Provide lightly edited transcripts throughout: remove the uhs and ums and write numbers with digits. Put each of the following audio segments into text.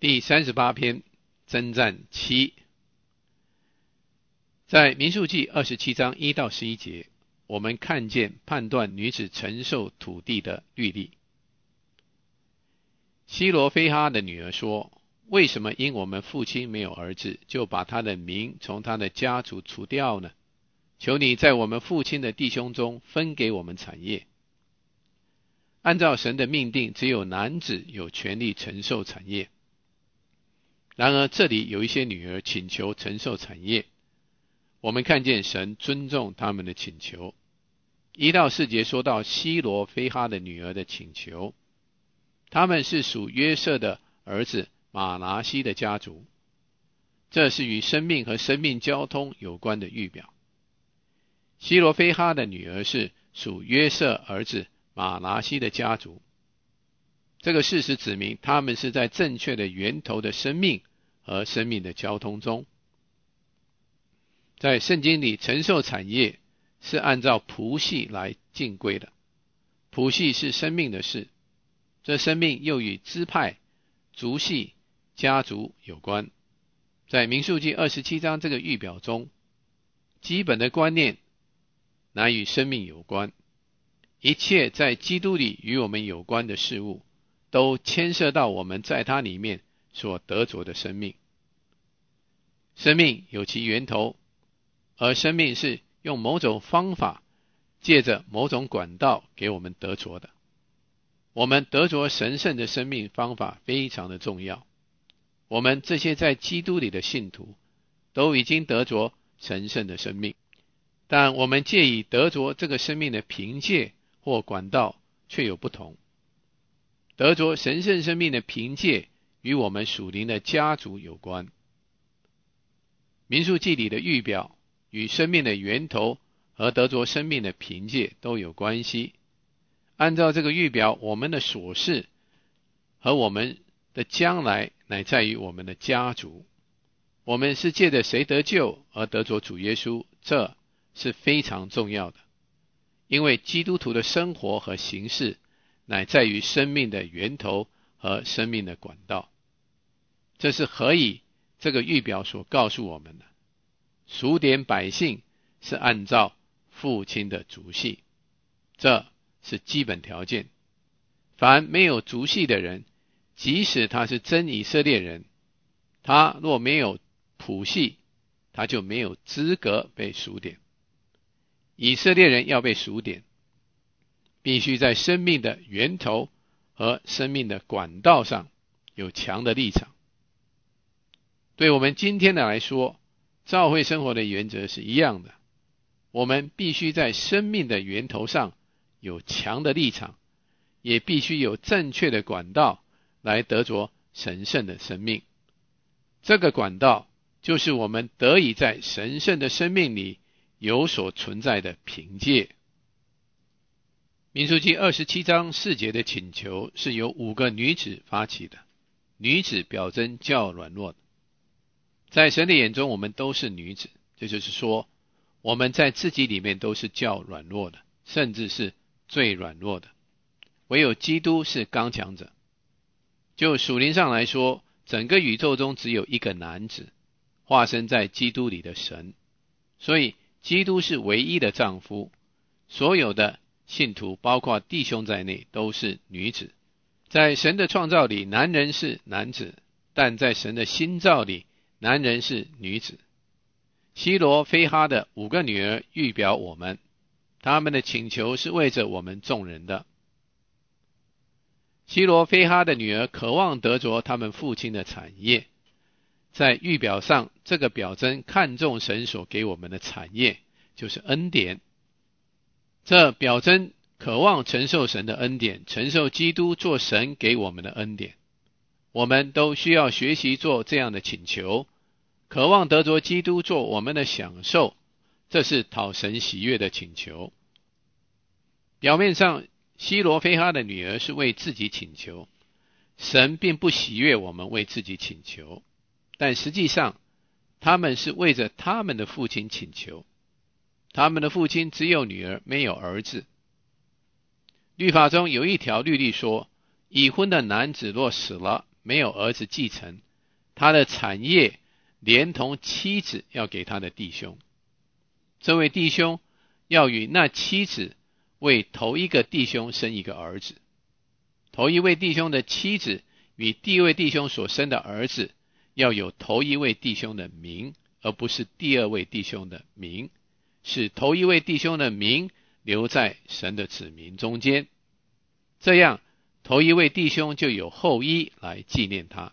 第38篇征战7。在民数记27章1到11节，我们看见判断女子承受土地的律例。希罗非哈的女儿说，为什么因我们父亲没有儿子，就把他的名从他的家族除掉呢？求你在我们父亲的弟兄中分给我们产业。按照神的命定，只有男子有权利承受产业。然而这里有一些女儿请求承受产业，我们看见神尊重他们的请求。1到4节说到希罗非哈的女儿的请求，他们是属约瑟的儿子马拿西的家族，这是与生命和生命交通有关的预表。希罗非哈的女儿是属约瑟儿子马拿西的家族，这个事实指明他们是在正确的源头的生命和生命的交通中。在圣经里，承受产业是按照谱系来进规的，谱系是生命的事，这生命又与支派、族系、家族有关。在民数记27章这个预表中，基本的观念乃与生命有关，一切在基督里与我们有关的事物都牵涉到我们在他里面所得着的生命。生命有其源头，而生命是用某种方法借着某种管道给我们得着的。我们得着神圣的生命方法非常的重要。我们这些在基督里的信徒都已经得着神圣的生命，但我们借以得着这个生命的凭借或管道却有不同。得着神圣生命的凭借与我们属灵的家族有关。民数记里的预表与生命的源头和得着生命的凭借都有关系。按照这个预表，我们的所事和我们的将来乃在于我们的家族。我们是借着谁得救而得着主耶稣，这是非常重要的。因为基督徒的生活和行事乃在于生命的源头和生命的管道。这是何以这个预表所告诉我们的。数点百姓是按照父亲的族系，这是基本条件。凡没有族系的人，即使他是真以色列人，他若没有谱系，他就没有资格被数点。以色列人要被数点，必须在生命的源头和生命的管道上有强的立场。对我们今天的来说，教会生活的原则是一样的。我们必须在生命的源头上有强的立场，也必须有正确的管道来得着神圣的生命。这个管道就是我们得以在神圣的生命里有所存在的凭借。民数记27章4节的请求是由5个女子发起的，女子表征较软弱的。在神的眼中，我们都是女子，这就是说，我们在自己里面都是较软弱的，甚至是最软弱的。唯有基督是刚强者。就属灵上来说，整个宇宙中只有一个男子，化身在基督里的神，所以基督是唯一的丈夫。所有的信徒，包括弟兄在内，都是女子。在神的创造里，男人是男子，但在神的新造里，男人是女子。希罗非哈的5个女儿预表我们，他们的请求是为着我们众人的。希罗非哈的女儿渴望得着他们父亲的产业，在预表上，这个表征看重神所给我们的产业，就是恩典。这表征渴望承受神的恩典，承受基督做神给我们的恩典。我们都需要学习做这样的请求，渴望得着基督做我们的享受，这是讨神喜悦的请求。表面上，希罗非哈的女儿是为自己请求，神并不喜悦我们为自己请求，但实际上他们是为着他们的父亲请求。他们的父亲只有女儿，没有儿子。律法中有一条律例说，已婚的男子若死了， 没有儿子继承，他的产业连同妻子要给他的弟兄。这位弟兄要与那妻子为头一个弟兄生一个儿子。头一位弟兄的妻子与第一位弟兄所生的儿子要有头一位弟兄的名，而不是第二位弟兄的名，使头一位弟兄的名留在神的子民中间。这样头一位弟兄就有后裔来纪念他。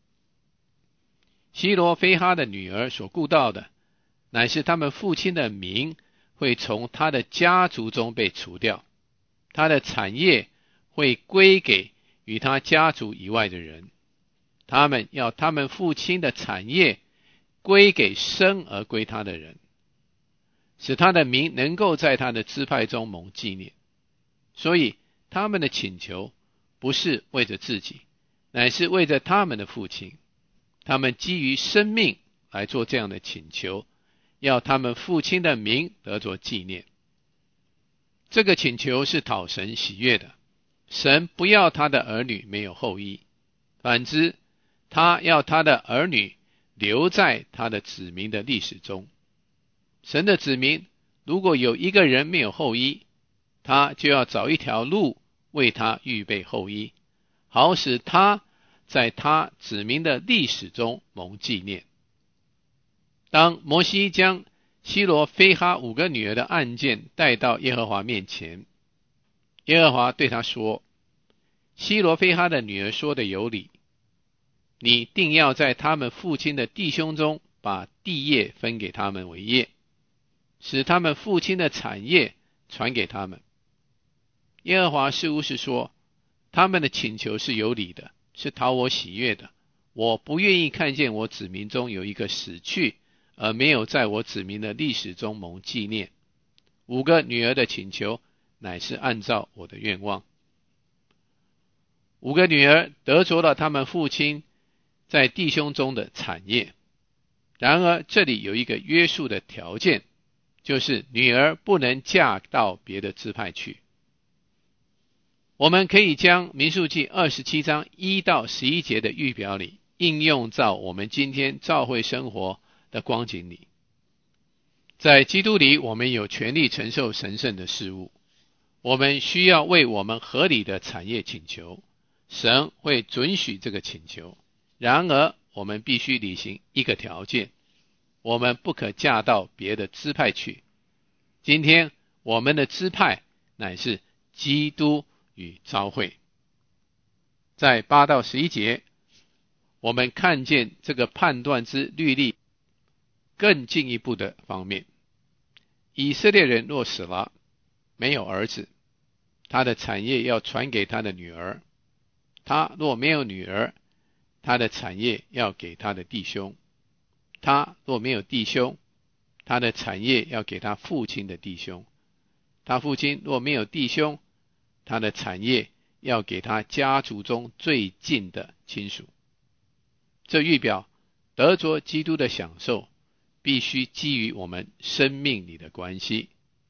希罗非哈的女儿所顾到的，乃是他们父亲的名会从他的家族中被除掉，他的产业会归给与他家族以外的人。他们要他们父亲的产业归给生而归他的人，使他的名能够在他的支派中蒙纪念。所以他们的请求不是为着自己，乃是为着他们的父亲。他们基于生命来做这样的请求，要他们父亲的名得着纪念。这个请求是讨神喜悦的。神不要他的儿女没有后裔，反之，他要他的儿女留在他的子民的历史中。神的子民如果有一个人没有后裔，他就要找一条路为他预备后裔，好使他在他子民的历史中蒙纪念。当摩西将希罗非哈5个女儿的案件带到耶和华面前，耶和华对他说：希罗非哈的女儿说的有理，你定要在他们父亲的弟兄中把地业分给他们为业，使他们父亲的产业传给他们。耶和华似乎是说，他们的请求是有理的，是讨我喜悦的。我不愿意看见我子民中有一个死去，而没有在我子民的历史中蒙纪念。5个女儿的请求乃是按照我的愿望。5个女儿得着了他们父亲在弟兄中的产业。然而这里有一个约束的条件，就是女儿不能嫁到别的支派去。我们可以将民数记27章1到11节的预表里应用到我们今天教会生活的光景里。在基督里，我们有权利承受神圣的事物，我们需要为我们合理的产业请求，神会准许这个请求。然而我们必须履行一个条件，我们不可嫁到别的支派去。今天我们的支派乃是基督与召会。在8到11节，我们看见这个判断之律例更进一步的方面。以色列人若死了，没有儿子，他的产业要传给他的女儿；他若没有女儿，他的产业要给他的弟兄；他若没有弟兄，他的产业要给他父亲的弟兄；他父亲若没有弟兄，他的产业要给他家族中最近的亲属。这预表得着基督的享受，必须基于我们生命里的关系。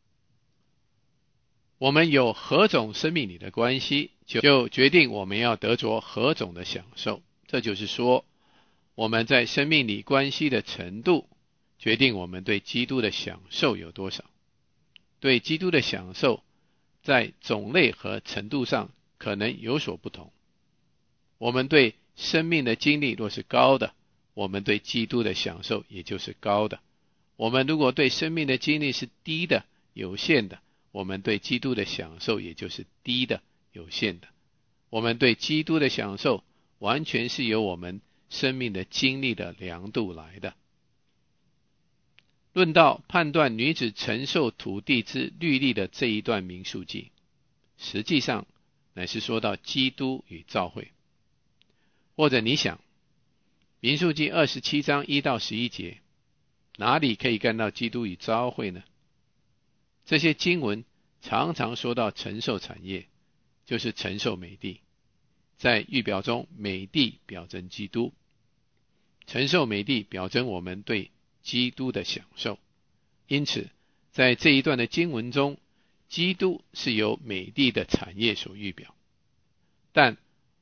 我们有何种生命里的关系，就决定我们要得着何种的享受。这就是说，我们在生命里关系的程度，决定我们对基督的享受有多少。对基督的享受，在种类和程度上可能有所不同。我们对生命的经历若是高的，我们对基督的享受也就是高的。我们如果对生命的经历是低的、有限的，我们对基督的享受也就是低的、有限的。我们对基督的享受完全是由我们生命的经历的量度来的。论到判断女子承受土地之律例的这一段民数记，实际上乃是说到基督与召会。或者你想，民数记27章1到11节，哪里可以看到基督与召会呢？这些经文常常说到承受产业，就是承受美地。在预表中，美地表征基督，承受美地表征我们对基督的享受。因此在这一段的经文中，基督是由美地的产业所预表。但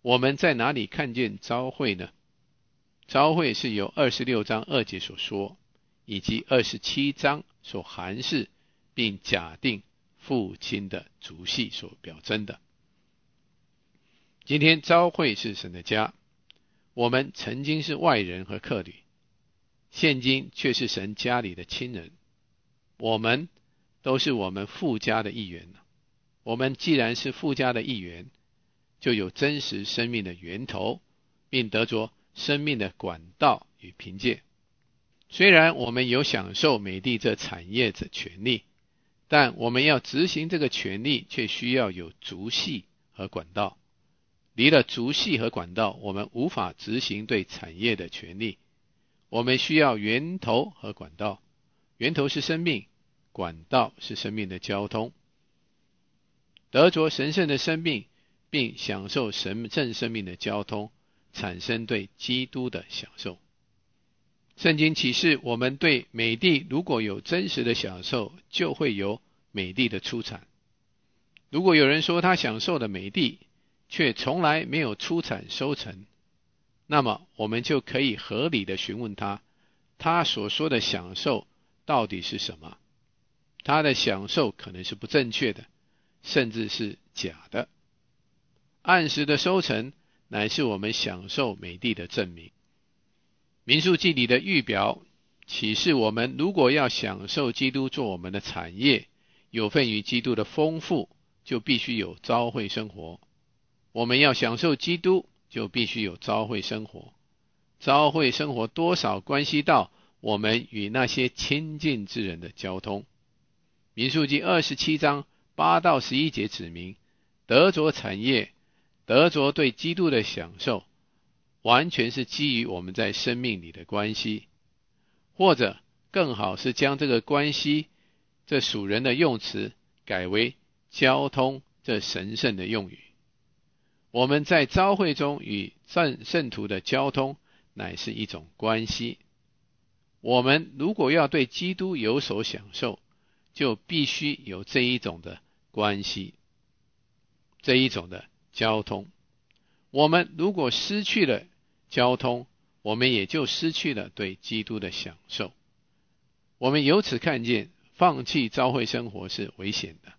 我们在哪里看见召会呢？召会是由26章2节所说，以及27章所函示并假定父亲的族系所表征的。今天召会是神的家，我们曾经是外人和客旅，现今却是神家里的亲人，我们都是我们父家的一员。我们既然是父家的一员，就有真实生命的源头，并得着生命的管道与凭借。虽然我们有享受美地这产业的权利，但我们要执行这个权利，却需要有族系和管道。离了族系和管道，我们无法执行对产业的权利。我们需要源头和管道，源头是生命，管道是生命的交通。得着神圣的生命，并享受神圣生命的交通，产生对基督的享受。圣经启示我们对美地如果有真实的享受，就会有美地的出产。如果有人说他享受了美地，却从来没有出产收成，那么我们就可以合理的询问他，他所说的享受到底是什么？他的享受可能是不正确的，甚至是假的。按时的收成乃是我们享受美地的证明。民数记里的预表启示我们，如果要享受基督做我们的产业，有份于基督的丰富，就必须有召会生活。我们要享受基督，就必须有召会生活。召会生活多少关系到我们与那些亲近之人的交通。民数记27章8到11节指明，得着产业，得着对基督的享受，完全是基于我们在生命里的关系，或者更好是将这个关系，这属人的用词改为交通这神圣的用语。我们在召会中与圣徒的交通乃是一种关系。我们如果要对基督有所享受，就必须有这一种的关系，这一种的交通。我们如果失去了交通，我们也就失去了对基督的享受。我们由此看见，放弃召会生活是危险的。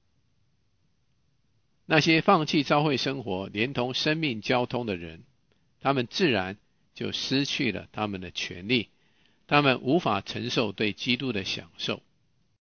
那些放弃召会生活连同生命交通的人，他们自然就失去了他们的权利，他们无法承受对基督的享受。